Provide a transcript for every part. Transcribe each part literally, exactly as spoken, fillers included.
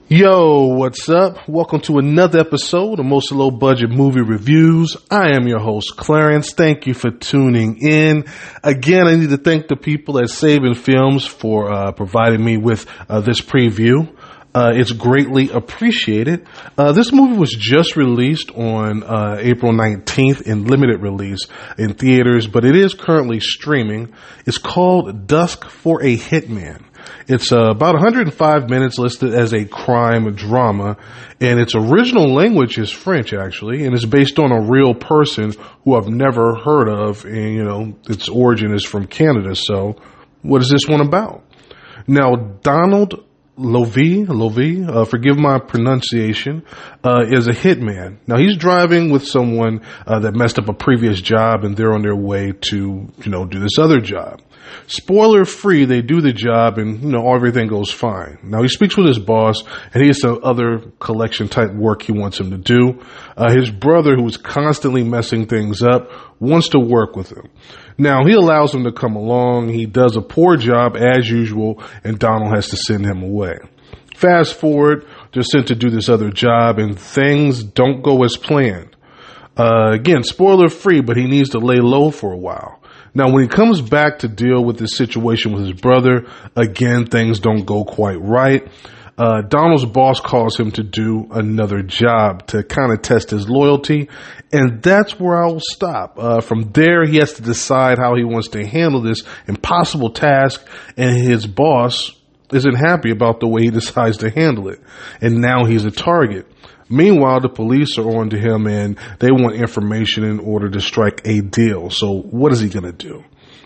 Yo, what's up? Welcome to another episode of Most Low Budget Movie Reviews. I am your host, Clarence. Thank you for tuning in. Again, I need to thank the people at Saban Films for uh, providing me with uh, this preview. Uh, it's greatly appreciated. Uh, this movie was just released on uh, April nineteenth in limited release in theaters, but it is currently streaming. It's called Dusk for a Hitman. It's uh, about one hundred five minutes, listed as a crime drama, and its original language is French, actually, and it's based on a real person who I've never heard of, and, you know, its origin is from Canada. So what is this one about? Now, Donald Lovey, Lovey, uh, forgive my pronunciation, uh, is a hitman. Now, he's driving with someone uh, that messed up a previous job, and they're on their way to, you know, do this other job. Spoiler free, they do the job, and, you know, everything goes fine. Now, he speaks with his boss, and he has some other collection type work he wants him to do. Uh, his brother, who is constantly messing things up, wants to work with him. Now, he allows him to come along. He does a poor job as usual, and Donald has to send him away. Fast forward, they're sent to do this other job, and things don't go as planned. Uh, again, spoiler free, but he needs to lay low for a while. Now, when he comes back to deal with this situation with his brother, again, things don't go quite right. Uh, Donald's boss calls him to do another job to kind of test his loyalty, and that's where I will stop. Uh, from there, he has to decide how he wants to handle this impossible task, and his boss isn't happy about the way he decides to handle it, and now he's a target. Meanwhile, the police are on to him, and they want information in order to strike a deal. So what is he going to do?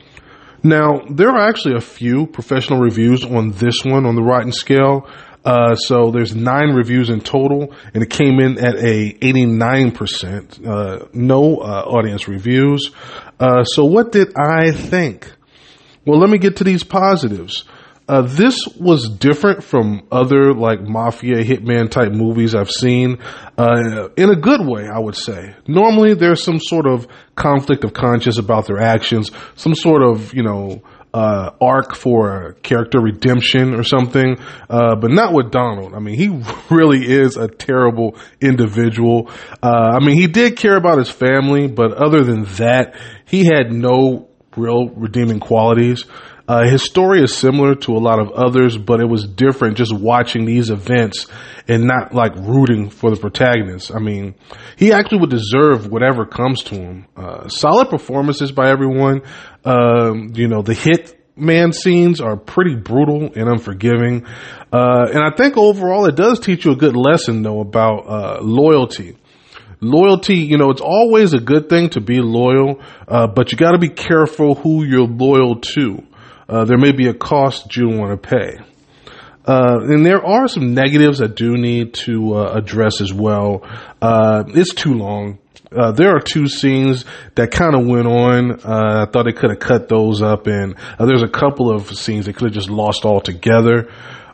Now, there are actually a few professional reviews on this one on the Rotten scale. Uh, so there's nine reviews in total, and it came in at a eighty-nine percent. Uh, no uh, audience reviews. Uh, so what did I think? Well, let me get to these positives. Uh, this was different from other like mafia hitman type movies I've seen, uh, in a good way, I would say. Normally there's some sort of conflict of conscience about their actions, some sort of, you know, uh, arc for a character redemption or something, uh, but not with Donald. I mean, he really is a terrible individual. Uh, I mean, he did care about his family, but other than that, he had no real redeeming qualities. Uh, his story is similar to a lot of others, but it was different just watching these events and not like rooting for the protagonist. I mean, he actually would deserve whatever comes to him. Uh, solid performances by everyone. Um, you know, the hitman scenes are pretty brutal and unforgiving. Uh, and I think overall it does teach you a good lesson though about, uh, loyalty. Loyalty, you know, it's always a good thing to be loyal, uh, but you got to be careful who you're loyal to. Uh, there may be a cost you want to pay. Uh, and there are some negatives I do need to uh, address as well. Uh, it's too long. Uh, there are two scenes that kind of went on. Uh, I thought they could have cut those up, and uh, there's a couple of scenes they could have just lost altogether.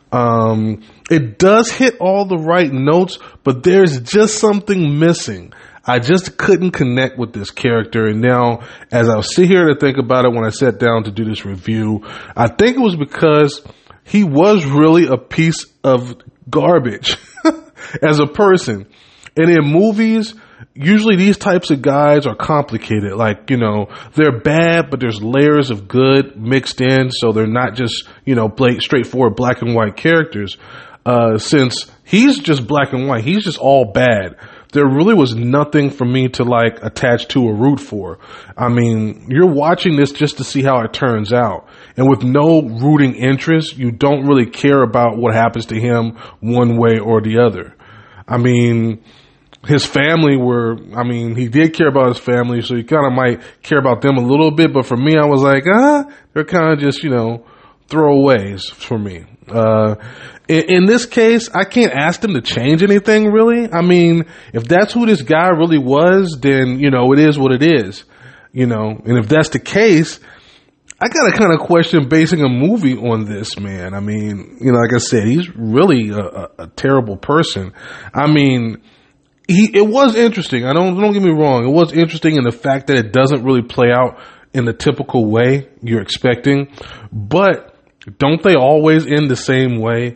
Um, it does hit all the right notes, but there's just something missing. I just couldn't connect with this character. And now, as I sit here to think about it when I sat down to do this review, I think it was because he was really a piece of garbage as a person. And in movies, usually these types of guys are complicated. Like, you know, they're bad, but there's layers of good mixed in. So they're not just, you know, straightforward black and white characters. Uh, since he's just black and white, he's just all bad. There really was nothing for me to like attach to or root for. I mean, you're watching this just to see how it turns out. And with no rooting interest, you don't really care about what happens to him one way or the other. I mean, his family were, I mean, he did care about his family, so you kind of might care about them a little bit. But for me, I was like, ah, they're kind of just, you know, throwaways for me. Uh, in, in this case, I can't ask them to change anything, really. I mean, if that's who this guy really was, then, you know, it is what it is, you know, and if that's the case, I gotta kind of question basing a movie on this man. I mean, you know, like I said, he's really a, a, a terrible person. I mean, he, it was interesting. I don't, don't get me wrong. It was interesting in the fact that it doesn't really play out in the typical way you're expecting, but don't they always end the same way?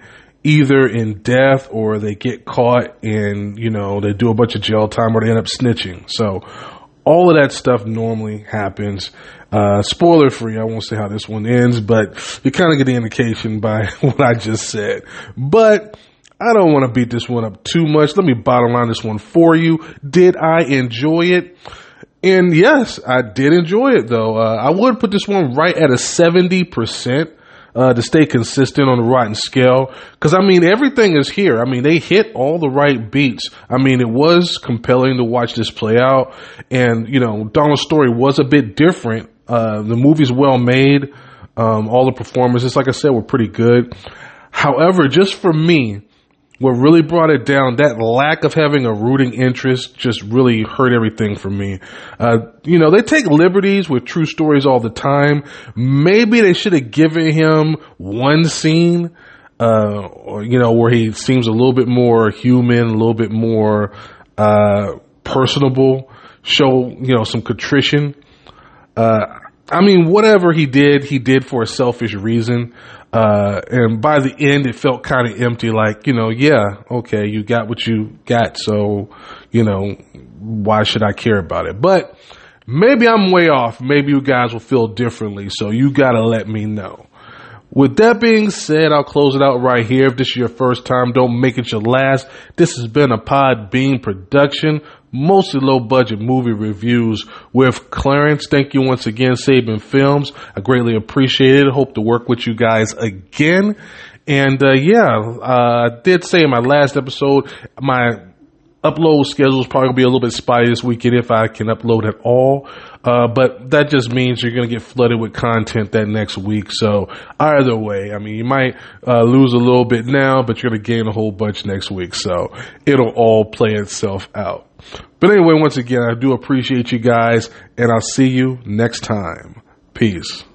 either in death or they get caught and, you know, they do a bunch of jail time or they end up snitching. So all of that stuff normally happens. Uh, spoiler free, I won't say how this one ends, but you kind of get the indication by what I just said. But I don't want to beat this one up too much. Let me bottom line this one for you. Did I enjoy it? And yes, I did enjoy it though. Uh, I would put this one right at a seventy percent. Uh, to stay consistent on the Rotten scale. Cause I mean, everything is here. I mean, they hit all the right beats. I mean, it was compelling to watch this play out. And, you know, Donald's story was a bit different. Uh, the movie's well made. Um, all the performances, like I said, were pretty good. However, just for me, what really brought it down, that lack of having a rooting interest just really hurt everything for me. Uh, you know, they take liberties with true stories all the time. Maybe they should have given him one scene, uh, or, you know, where he seems a little bit more human, a little bit more, uh, personable, show, you know, some contrition. Uh, I mean, whatever he did, he did for a selfish reason. Uh, and by the end, it felt kind of empty. Like, you know, yeah, okay, you got what you got. So, you know, why should I care about it? But maybe I'm way off. Maybe you guys will feel differently. So you got to let me know. With that being said, I'll close it out right here. If this is your first time, don't make it your last. This has been a Podbean production, mostly low-budget movie reviews with Clarence. Thank you once again, Saban Films. I greatly appreciate it. Hope to work with you guys again. And, uh, yeah, uh, I did say in my last episode, my upload schedule is probably going to be a little bit spotty this weekend if I can upload at all. Uh, but that just means you're going to get flooded with content that next week. So either way, I mean, you might uh, lose a little bit now, but you're going to gain a whole bunch next week. So it'll all play itself out. But anyway, once again, I do appreciate you guys, and I'll see you next time. Peace.